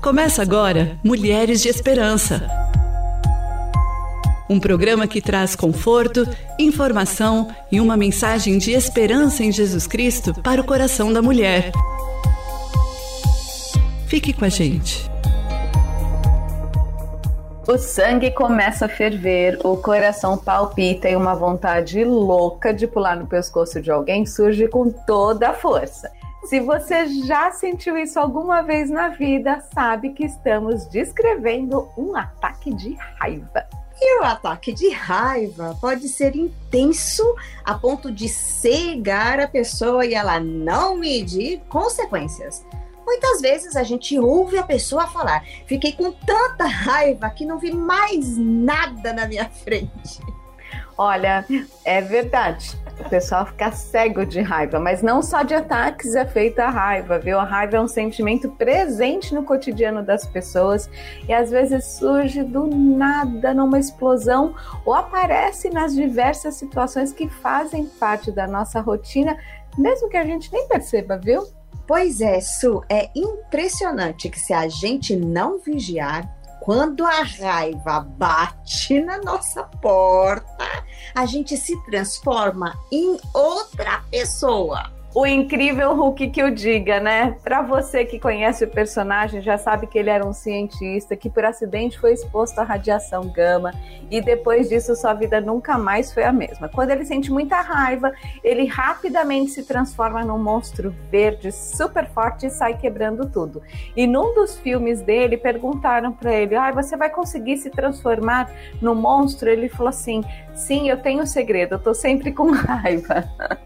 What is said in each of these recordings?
Começa agora Mulheres de Esperança. Um programa que traz conforto, informação e uma mensagem de esperança em Jesus Cristo para o coração da mulher. Fique com a gente. O sangue começa a ferver, o coração palpita e uma vontade louca de pular no pescoço de alguém surge com toda a força. Se você já sentiu isso alguma vez na vida, sabe que estamos descrevendo um ataque de raiva. E o ataque de raiva pode ser intenso a ponto de cegar a pessoa e ela não medir consequências. Muitas vezes a gente ouve a pessoa falar: fiquei com tanta raiva que não vi mais nada na minha frente. Olha, é verdade, o pessoal fica cego de raiva, mas não só de ataques é feita a raiva, viu? A raiva é um sentimento presente no cotidiano das pessoas e às vezes surge do nada numa explosão ou aparece nas diversas situações que fazem parte da nossa rotina, mesmo que a gente nem perceba, viu? Pois é, Su, é impressionante que se a gente não vigiar, quando a raiva bate na nossa porta, a gente se transforma em outra pessoa. O incrível Hulk que o diga, né? Pra você que conhece o personagem, já sabe que ele era um cientista que por acidente foi exposto à radiação gama e depois disso sua vida nunca mais foi a mesma. Quando ele sente muita raiva, ele rapidamente se transforma num monstro verde super forte e sai quebrando tudo. E num dos filmes dele, perguntaram pra ele: você vai conseguir se transformar num monstro? Ele falou assim: sim, eu tenho um segredo, eu tô sempre com raiva.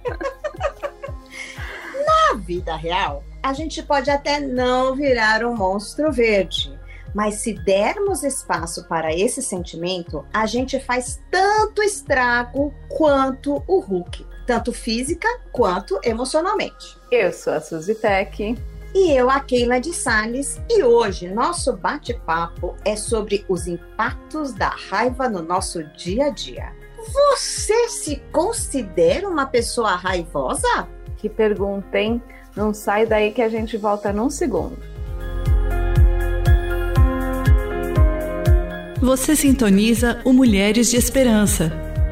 Na vida real, a gente pode até não virar um monstro verde, mas se dermos espaço para esse sentimento, a gente faz tanto estrago quanto o Hulk, tanto física quanto emocionalmente. Eu sou a Suzy Tech. E eu, a Keila de Sales, e hoje nosso bate-papo é sobre os impactos da raiva no nosso dia a dia. Você se considera uma pessoa raivosa? Que pergunta, hein? Não sai daí que a gente volta num segundo. Você sintoniza o Mulheres de Esperança.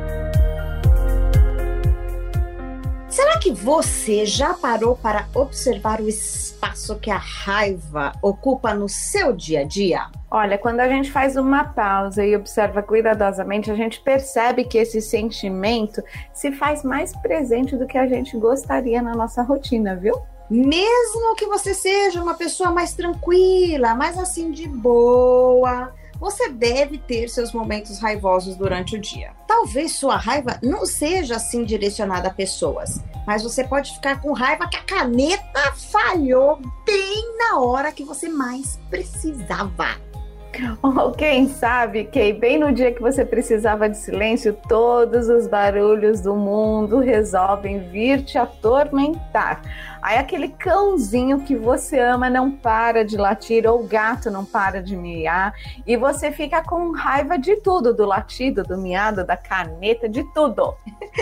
Será que você já parou para observar o espaço que a raiva ocupa no seu dia a dia? Olha, quando a gente faz uma pausa e observa cuidadosamente, a gente percebe que esse sentimento se faz mais presente do que a gente gostaria na nossa rotina, viu? Mesmo que você seja uma pessoa mais tranquila, mais assim de boa, você deve ter seus momentos raivosos durante o dia. Talvez sua raiva não seja assim direcionada a pessoas, mas você pode ficar com raiva que a caneta falhou bem na hora que você mais precisava. Ou quem sabe, Kay, bem no dia que você precisava de silêncio, todos os barulhos do mundo resolvem vir te atormentar. Aí aquele cãozinho que você ama não para de latir, ou o gato não para de miar, e você fica com raiva de tudo, do latido, do miado, da caneta, de tudo.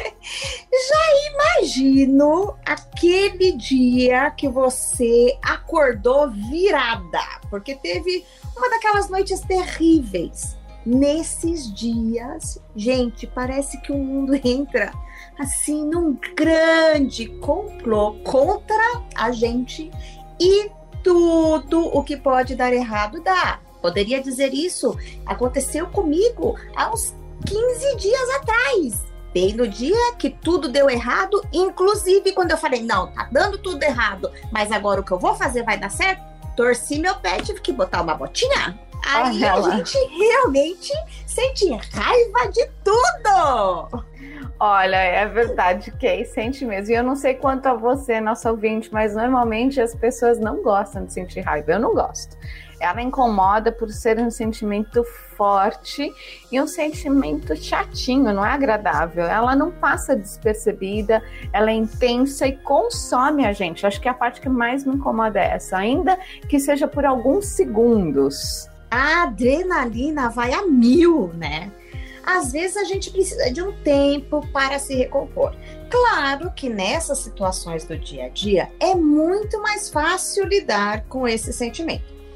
Já imagino aquele dia que você acordou virada, porque teve uma daquelas noites terríveis. Nesses dias, gente, parece que o mundo entra assim num grande complô contra a gente e tudo o que pode dar errado dá. Poderia dizer isso, aconteceu comigo há uns 15 dias atrás. Bem no dia que tudo deu errado, inclusive quando eu falei: não, tá dando tudo errado, mas agora o que eu vou fazer vai dar certo, torci meu pé e tive que botar uma botinha. Aí a gente realmente sente raiva de tudo. Olha, é verdade, Kay, sente mesmo. E eu não sei quanto a você, nossa ouvinte, mas normalmente as pessoas não gostam de sentir raiva. Eu não gosto. Ela incomoda por ser um sentimento forte e um sentimento chatinho, não é agradável. Ela não passa despercebida, ela é intensa e consome a gente. Acho que a parte que mais me incomoda é essa, ainda que seja por alguns segundos. A adrenalina vai a 1000, né? Às vezes a gente precisa de um tempo para se recompor. Claro que nessas situações do dia a dia é muito mais fácil lidar com esse sentimento.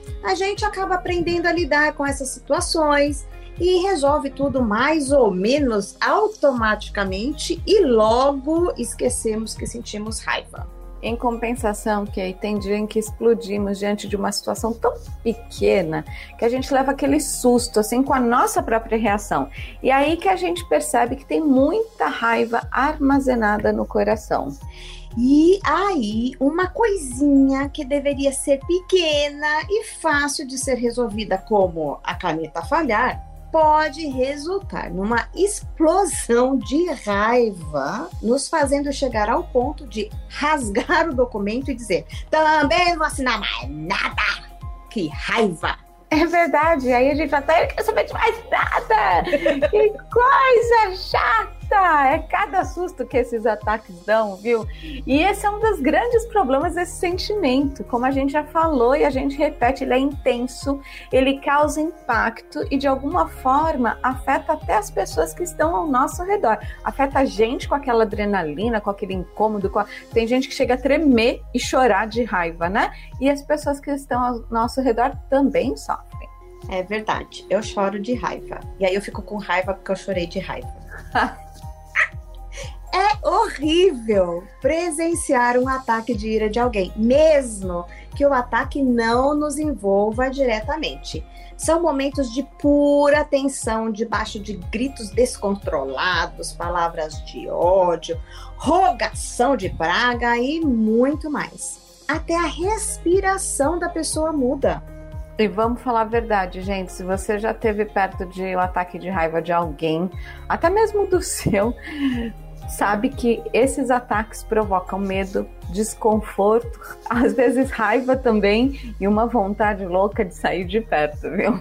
a gente acaba aprendendo a lidar com essas situações e resolve tudo mais ou menos automaticamente e logo esquecemos que sentimos raiva. Em compensação, Kay, tem dia em que explodimos diante de uma situação tão pequena que a gente leva aquele susto, assim, com a nossa própria reação. E aí que a gente percebe que tem muita raiva armazenada no coração. E aí, uma coisinha que deveria ser pequena e fácil de ser resolvida, como a caneta falhar, pode resultar numa explosão de raiva, nos fazendo chegar ao ponto de rasgar o documento e dizer: também não vou assinar mais nada. Que raiva! É verdade, aí a gente fala: eu não quero saber de mais nada. Que coisa chata! É cada susto que esses ataques dão, viu? E esse é um dos grandes problemas desse sentimento. Como a gente já falou e a gente repete, ele é intenso, ele causa impacto e de alguma forma afeta até as pessoas que estão ao nosso redor. Afeta a gente com aquela adrenalina, com aquele incômodo. Tem gente que chega a tremer e chorar de raiva, né? E as pessoas que estão ao nosso redor também sofrem. É verdade, eu choro de raiva. E aí eu fico com raiva porque eu chorei de raiva. É horrível presenciar um ataque de ira de alguém, mesmo que o ataque não nos envolva diretamente. São momentos de pura tensão, debaixo de gritos descontrolados, palavras de ódio, rogação de praga e muito mais. Até a respiração da pessoa muda. E vamos falar a verdade, gente, se você já esteve perto de um ataque de raiva de alguém, até mesmo do seu, sabe que esses ataques provocam medo, desconforto, às vezes raiva também e uma vontade louca de sair de perto, viu?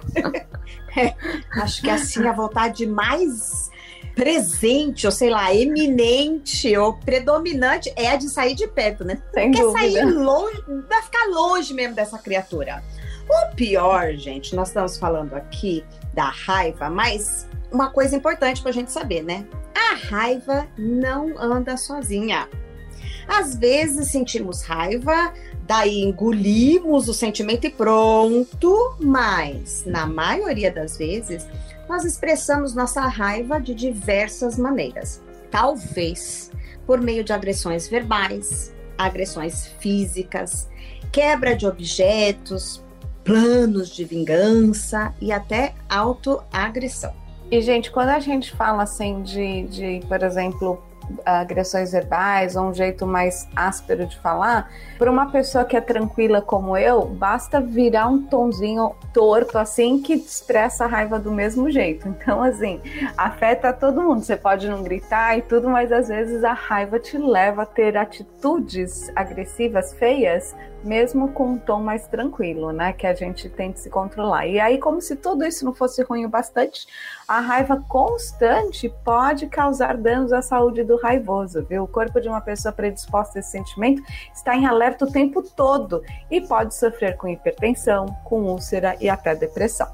Acho que assim a vontade mais presente, ou sei lá, eminente ou predominante é a de sair de perto, né? Sem dúvida. Quer sair longe, vai ficar longe mesmo dessa criatura. O pior, gente, nós estamos falando aqui da raiva, mas uma coisa importante pra gente saber, né? A raiva não anda sozinha. Às vezes sentimos raiva, daí engolimos o sentimento e pronto, mas na maioria das vezes nós expressamos nossa raiva de diversas maneiras. Talvez por meio de agressões verbais, agressões físicas, quebra de objetos, planos de vingança e até autoagressão. E, gente, quando a gente fala assim de, por exemplo, agressões verbais ou um jeito mais áspero de falar, para uma pessoa que é tranquila como eu, basta virar um tonzinho torto assim que expressa a raiva do mesmo jeito. Então, assim, afeta todo mundo. Você pode não gritar e tudo, mas às vezes a raiva te leva a ter atitudes agressivas, feias, mesmo com um tom mais tranquilo, né? Que a gente tem que se controlar. E aí, como se tudo isso não fosse ruim o bastante, a raiva constante pode causar danos à saúde do raivoso, viu? O corpo de uma pessoa predisposta a esse sentimento está em alerta o tempo todo e pode sofrer com hipertensão, com úlcera e até depressão.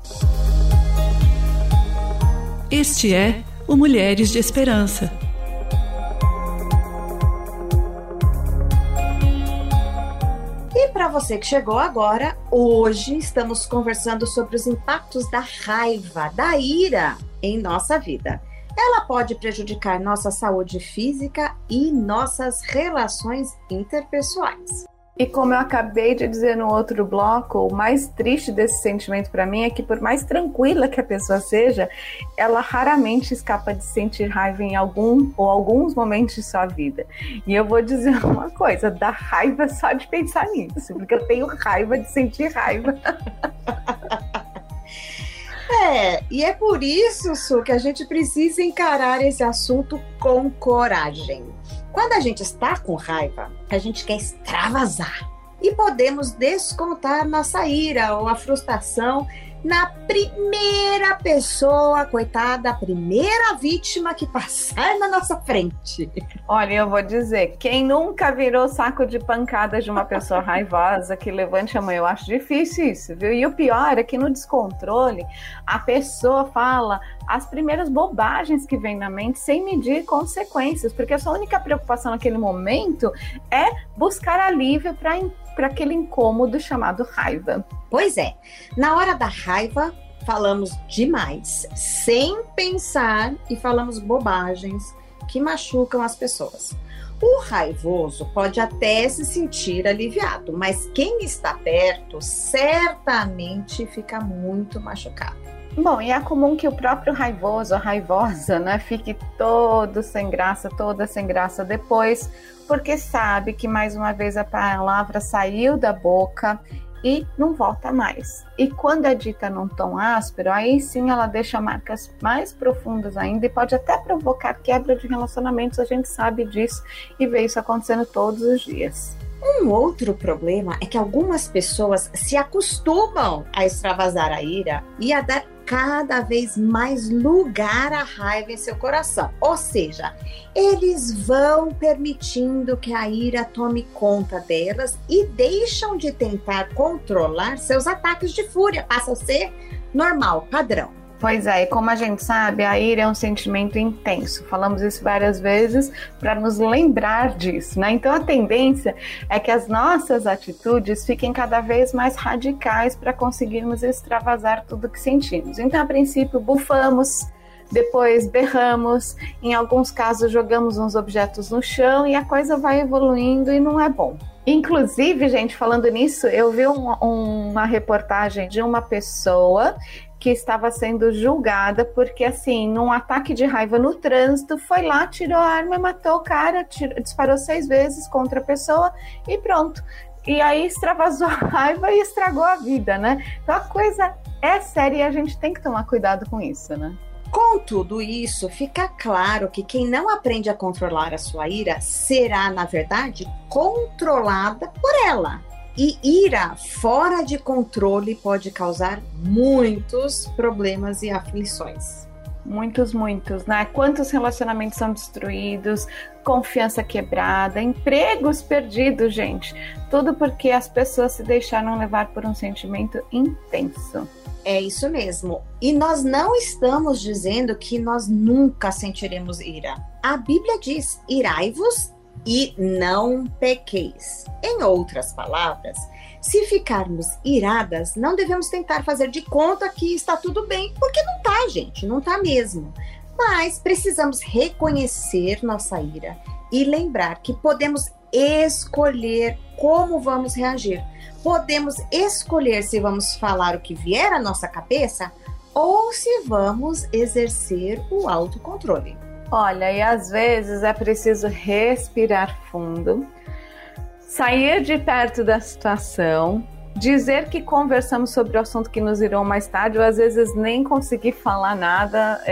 Este é o Mulheres de Esperança. E para você que chegou agora, hoje estamos conversando sobre os impactos da raiva, da ira em nossa vida. Ela pode prejudicar nossa saúde física e nossas relações interpessoais. E como eu acabei de dizer no outro bloco, o mais triste desse sentimento para mim é que, por mais tranquila que a pessoa seja, ela raramente escapa de sentir raiva em algum ou alguns momentos de sua vida. E eu vou dizer uma coisa, dá raiva só de pensar nisso, porque eu tenho raiva de sentir raiva. E é por isso, Su, que a gente precisa encarar esse assunto com coragem. Quando a gente está com raiva, a gente quer extravasar. E podemos descontar nossa ira ou a frustração na primeira pessoa, coitada, a primeira vítima que passar na nossa frente. Olha, eu vou dizer, quem nunca virou saco de pancadas de uma pessoa raivosa, que levante a mão, eu acho difícil isso, viu? E o pior é que no descontrole, a pessoa fala as primeiras bobagens que vêm na mente sem medir consequências, porque a sua única preocupação naquele momento é buscar alívio para aquele incômodo chamado raiva. Pois é, na hora da raiva falamos demais, sem pensar, e falamos bobagens que machucam as pessoas. O raivoso pode até se sentir aliviado, mas quem está perto certamente fica muito machucado. Bom, e é comum que o próprio raivoso, a raivosa, né, fique toda sem graça depois, porque sabe que mais uma vez a palavra saiu da boca e não volta mais. E quando é dita num tom áspero, aí sim ela deixa marcas mais profundas ainda e pode até provocar quebra de relacionamentos, a gente sabe disso e vê isso acontecendo todos os dias. Um outro problema é que algumas pessoas se acostumam a extravasar a ira e a dar cada vez mais lugar à raiva em seu coração. Ou seja, eles vão permitindo que a ira tome conta delas e deixam de tentar controlar seus ataques de fúria. Passa a ser normal, padrão. Pois é, e como a gente sabe, a ira é um sentimento intenso. Falamos isso várias vezes para nos lembrar disso, né? Então a tendência é que as nossas atitudes fiquem cada vez mais radicais para conseguirmos extravasar tudo que sentimos. Então, a princípio, bufamos, depois berramos, em alguns casos jogamos uns objetos no chão e a coisa vai evoluindo e não é bom. Inclusive, gente, falando nisso, eu vi uma reportagem de uma pessoa que estava sendo julgada porque, assim, num ataque de raiva no trânsito, foi lá, tirou a arma, matou o cara, disparou 6 vezes contra a pessoa e pronto. E aí extravasou a raiva e estragou a vida, né? Então a coisa é séria e a gente tem que tomar cuidado com isso, né? Com tudo isso, fica claro que quem não aprende a controlar a sua ira será, na verdade, controlada por ela. E ira fora de controle pode causar muitos problemas e aflições. Muitos, né? Quantos relacionamentos são destruídos, confiança quebrada, empregos perdidos, gente. Tudo porque as pessoas se deixaram levar por um sentimento intenso. É isso mesmo. E nós não estamos dizendo que nós nunca sentiremos ira. A Bíblia diz: irai-vos e não pequeis. Em outras palavras, se ficarmos iradas, não devemos tentar fazer de conta que está tudo bem, porque não tá, gente, não tá mesmo. Mas precisamos reconhecer nossa ira e lembrar que podemos escolher como vamos reagir. Podemos escolher se vamos falar o que vier à nossa cabeça ou se vamos exercer o autocontrole. Olha, e às vezes é preciso respirar fundo, sair de perto da situação, dizer que conversamos sobre o assunto que nos irão mais tarde, ou às vezes nem conseguir falar nada,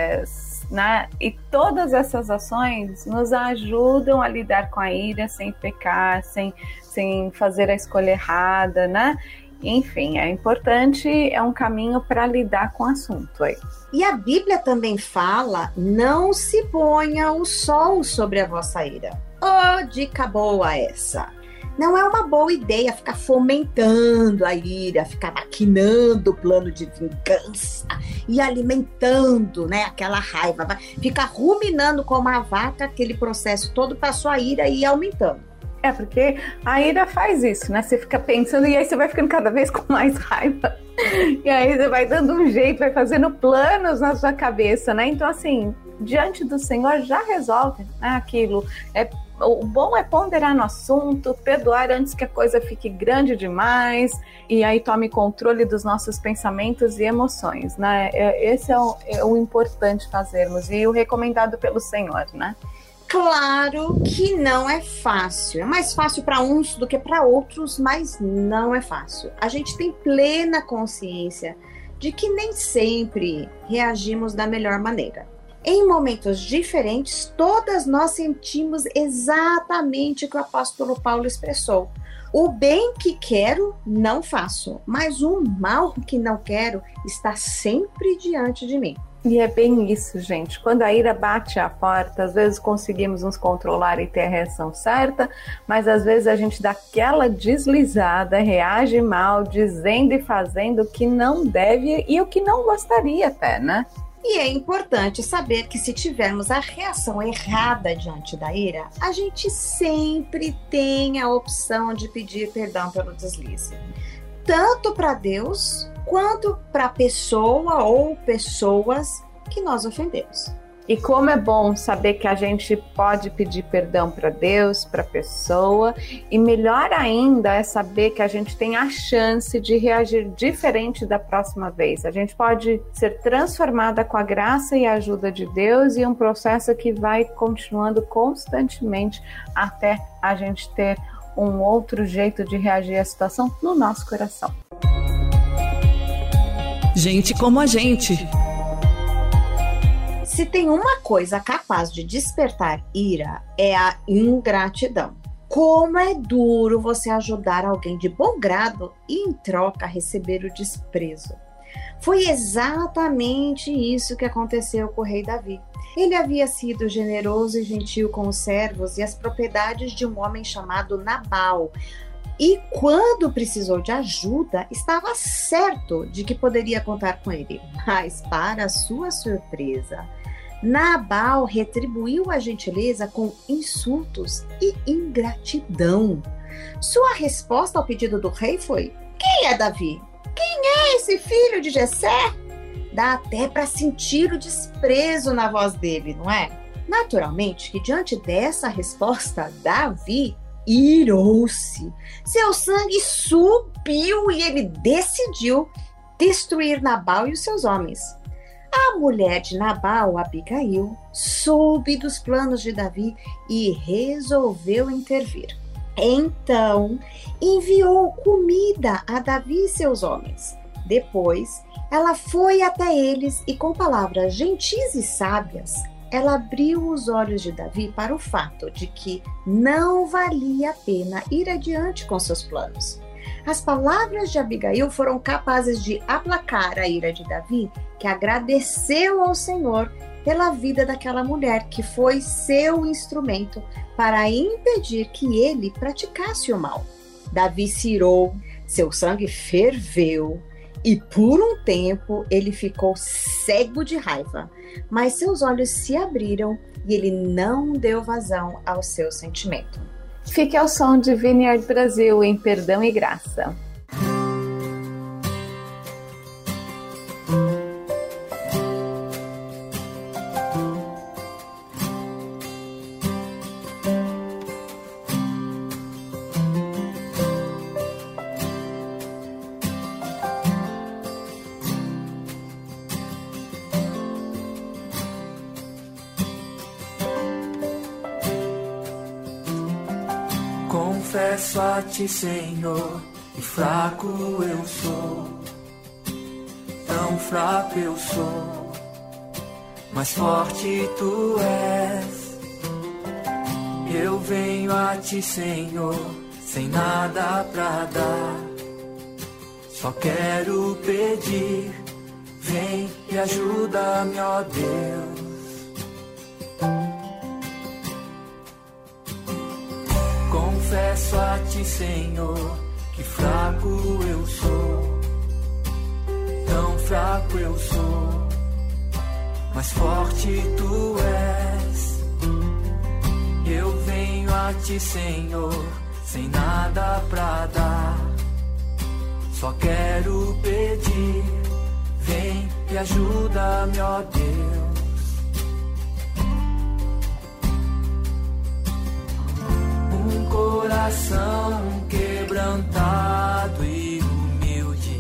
né? E todas essas ações nos ajudam a lidar com a ira sem pecar, sem fazer a escolha errada, né? Enfim, é importante, é um caminho para lidar com o assunto aí. E a Bíblia também fala: não se ponha o sol sobre a vossa ira. Oh, dica boa essa! Não é uma boa ideia ficar fomentando a ira, ficar maquinando o plano de vingança e alimentando, né, aquela raiva. Ficar ruminando como a vaca aquele processo todo para sua ira e ir aumentando. É, porque a ira faz isso, né? Você fica pensando e aí você vai ficando cada vez com mais raiva. E aí você vai dando um jeito, vai fazendo planos na sua cabeça, né? Então, assim, diante do Senhor já resolve, né, aquilo. O bom é ponderar no assunto, perdoar antes que a coisa fique grande demais e aí tome controle dos nossos pensamentos e emoções, né? Esse é o importante fazermos e o recomendado pelo Senhor, né? Claro que não é fácil. É mais fácil para uns do que para outros, mas não é fácil. A gente tem plena consciência de que nem sempre reagimos da melhor maneira. Em momentos diferentes, todas nós sentimos exatamente o que o apóstolo Paulo expressou. O bem que quero, não faço, mas o mal que não quero está sempre diante de mim. E é bem isso, gente. Quando a ira bate à porta, às vezes conseguimos nos controlar e ter a reação certa, mas às vezes a gente dá aquela deslizada, reage mal, dizendo e fazendo o que não deve e o que não gostaria até, né? E é importante saber que se tivermos a reação errada diante da ira, a gente sempre tem a opção de pedir perdão pelo deslize. Tanto para Deus, quanto para a pessoa ou pessoas que nós ofendemos. E como é bom saber que a gente pode pedir perdão para Deus, para a pessoa, e melhor ainda é saber que a gente tem a chance de reagir diferente da próxima vez. A gente pode ser transformada com a graça e a ajuda de Deus, e um processo que vai continuando constantemente até a gente ter um outro jeito de reagir à situação no nosso coração. Gente como a gente. Se tem uma coisa capaz de despertar ira, é a ingratidão. Como é duro você ajudar alguém de bom grado e, em troca, receber o desprezo. Foi exatamente isso que aconteceu com o rei Davi. Ele havia sido generoso e gentil com os servos e as propriedades de um homem chamado Nabal. E quando precisou de ajuda, estava certo de que poderia contar com ele. Mas, para sua surpresa, Nabal retribuiu a gentileza com insultos e ingratidão. Sua resposta ao pedido do rei foi: quem é Davi? Quem é esse filho de Jessé? Dá até para sentir o desprezo na voz dele, não é? Naturalmente que diante dessa resposta, Davi irou-se. Seu sangue subiu e ele decidiu destruir Nabal e os seus homens. A mulher de Nabal, Abigail, soube dos planos de Davi e resolveu intervir. Então, enviou comida a Davi e seus homens. Depois, ela foi até eles e, com palavras gentis e sábias, ela abriu os olhos de Davi para o fato de que não valia a pena ir adiante com seus planos. As palavras de Abigail foram capazes de aplacar a ira de Davi, que agradeceu ao Senhor pela vida daquela mulher, que foi seu instrumento para impedir que ele praticasse o mal. Davi se irou, seu sangue ferveu e por um tempo ele ficou cego de raiva, mas seus olhos se abriram e ele não deu vazão ao seu sentimento. Fique ao som de Vineyard Brasil em Perdão e Graça. Confesso a ti, Senhor, que fraco eu sou, tão fraco eu sou, mas forte tu és. Eu venho a ti, Senhor, sem nada pra dar, só quero pedir, vem e ajuda-me, ó Deus. Confesso a ti, Senhor, que fraco eu sou, tão fraco eu sou, mas forte tu és. Eu venho a ti, Senhor, sem nada pra dar, só quero pedir, vem e ajuda-me, ó Deus. Coração quebrantado e humilde,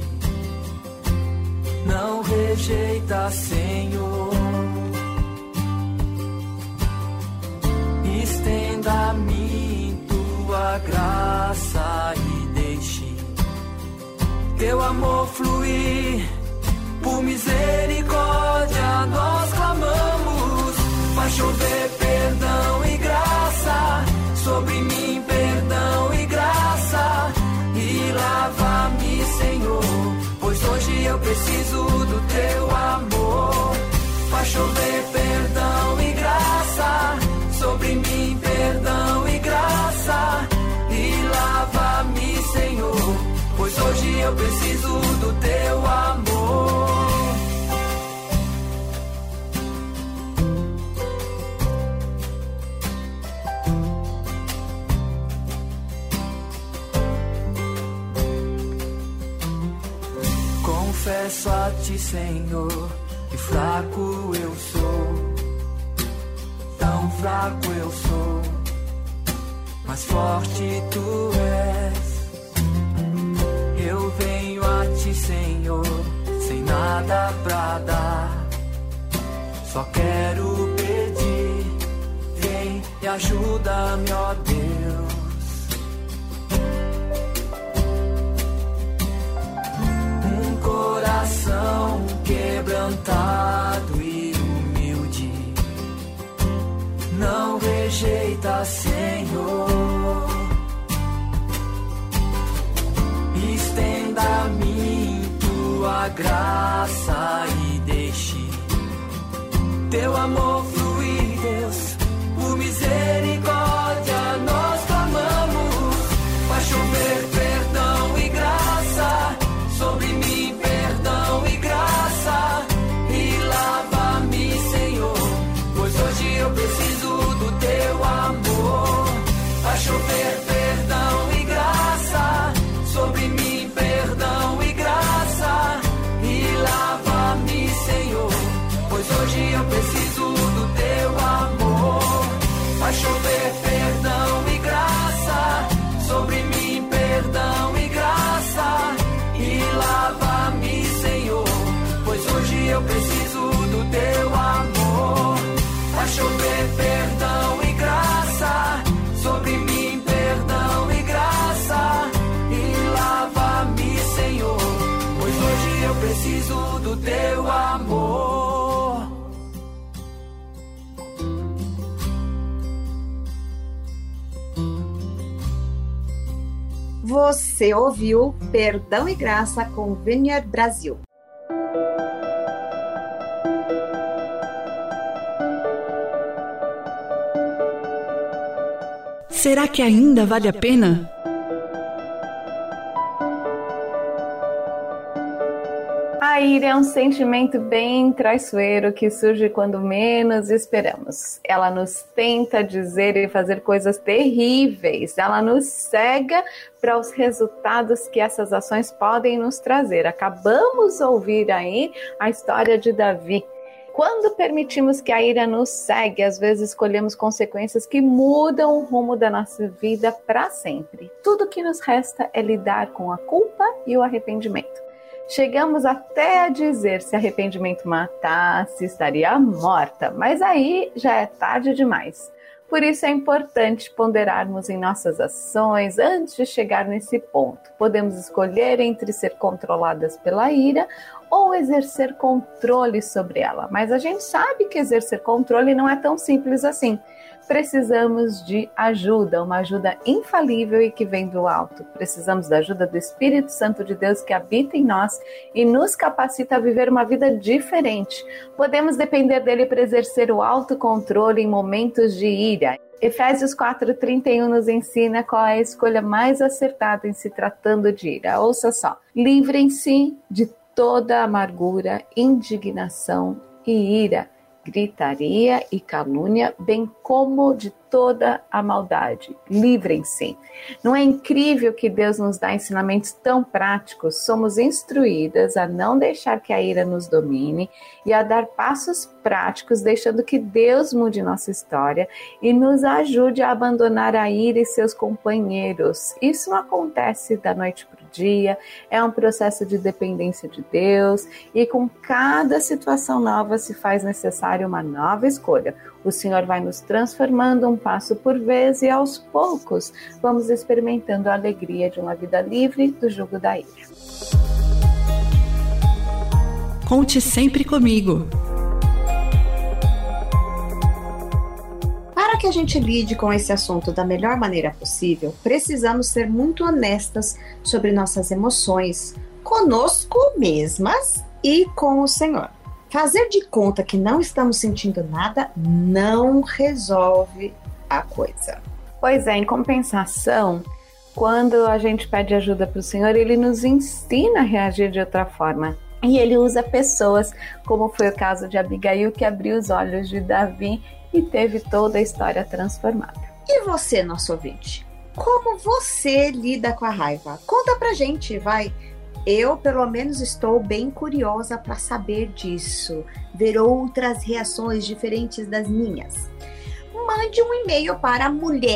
não rejeita, Senhor. Estenda a mim tua graça e deixe teu amor fluir. Por misericórdia nós clamamos, faz chover perdão e graça sobre mim, perdão e graça, e lava-me, Senhor, pois hoje eu preciso do teu amor. Faz chover perdão e graça sobre mim, perdão e graça, e lava-me, Senhor, pois hoje eu preciso do teu amor. confesso a ti, Senhor, que fraco eu sou, tão fraco eu sou, mas forte tu és. Eu venho a ti, Senhor, sem nada pra dar, só quero pedir, vem e ajuda-me, ó Deus. Um coração quebrantado e humilde, não rejeita, Senhor. Estenda a mim tua graça e deixe teu amor fluir, Deus, por misericórdia nós clamamos. Vai chover perdão e graça sobre mim, perdão e graça, e lava-me, Senhor, pois hoje eu preciso do teu amor. Vai chover perdão e graça sobre mim, perdão e graça, e lava-me, Senhor, pois hoje eu preciso do teu amor. Vai chover perdão e graça sobre mim, perdão e graça, e lava-me, Senhor, pois hoje eu preciso do teu amor. Vai chover perdão e graça sobre mim, perdão e graça, e lava-me, Senhor, pois hoje eu preciso do teu amor. Você ouviu Perdão e Graça com Vineyard Brasil. Será que ainda vale a pena? A ira é um sentimento bem traiçoeiro que surge quando menos esperamos. Ela nos tenta dizer e fazer coisas terríveis. Ela nos cega para os resultados que essas ações podem nos trazer. Acabamos de ouvir aí a história de Davi. Quando permitimos que a ira nos cegue, às vezes escolhemos consequências que mudam o rumo da nossa vida para sempre. Tudo que nos resta é lidar com a culpa e o arrependimento. Chegamos até a dizer: se arrependimento matasse, estaria morta, mas aí já é tarde demais. Por isso é importante ponderarmos em nossas ações antes de chegar nesse ponto. Podemos escolher entre ser controladas pela ira ou exercer controle sobre ela, mas a gente sabe que exercer controle não é tão simples assim. Precisamos de ajuda, uma ajuda infalível e que vem do alto. Precisamos da ajuda do Espírito Santo de Deus que habita em nós e nos capacita a viver uma vida diferente. Podemos depender dele para exercer o autocontrole em momentos de ira. Efésios 4:31 nos ensina qual é a escolha mais acertada em se tratando de ira. Ouça só: livrem-se de toda amargura, indignação e ira, gritaria e calúnia, bem como de toda a maldade. Livrem-se. Não é incrível que Deus nos dá ensinamentos tão práticos? Somos instruídas a não deixar que a ira nos domine e a dar passos práticos, deixando que Deus mude nossa história e nos ajude a abandonar a ira e seus companheiros. Isso não acontece da noite para o dia, é um processo de dependência de Deus e com cada situação nova se faz necessária uma nova escolha. O Senhor vai nos transformando um passo por vez e aos poucos vamos experimentando a alegria de uma vida livre do jugo da ira. Conte sempre comigo. Para que a gente lide com esse assunto da melhor maneira possível, precisamos ser muito honestas sobre nossas emoções, conosco mesmas e com o Senhor. Fazer de conta que não estamos sentindo nada não resolve a coisa. Pois é, em compensação, quando a gente pede ajuda para o Senhor, Ele nos ensina a reagir de outra forma. E Ele usa pessoas, como foi o caso de Abigail, que abriu os olhos de Davi e teve toda a história transformada. E você, nosso ouvinte? Como você lida com a raiva? Conta pra gente, vai! Eu, pelo menos, estou bem curiosa para saber disso, ver outras reações diferentes das minhas. Mande um e-mail para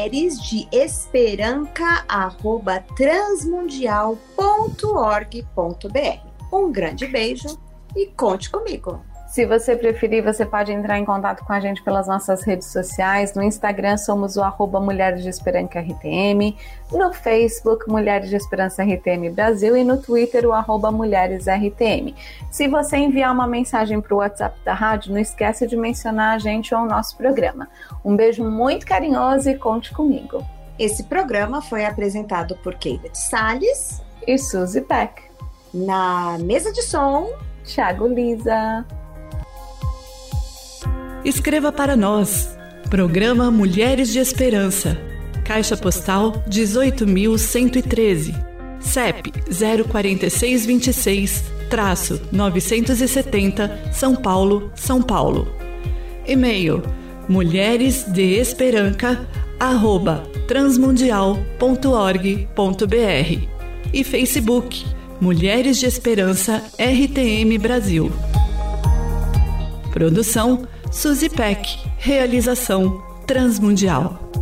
mulheresdeesperanca@transmundial.org.br. Um grande beijo e conte comigo. Se você preferir, você pode entrar em contato com a gente pelas nossas redes sociais. No Instagram somos o @Mulheres de Esperança RTM, no Facebook Mulheres de Esperança RTM Brasil e no Twitter o @Mulheres RTM. Se você enviar uma mensagem para o WhatsApp da rádio, não esquece de mencionar a gente ou o nosso programa. Um beijo muito carinhoso e conte comigo. Esse programa foi apresentado por Keila de Salles e Suzy Peck. Na mesa de som, Thiago Lisa. Escreva para nós. Programa Mulheres de Esperança. Caixa Postal 18.113. CEP 04626-970, São Paulo, São Paulo. E-mail mulheresdeesperanca@transmundial.org.br e Facebook Mulheres de Esperança RTM Brasil. Produção Suzy Peck. Realização Transmundial.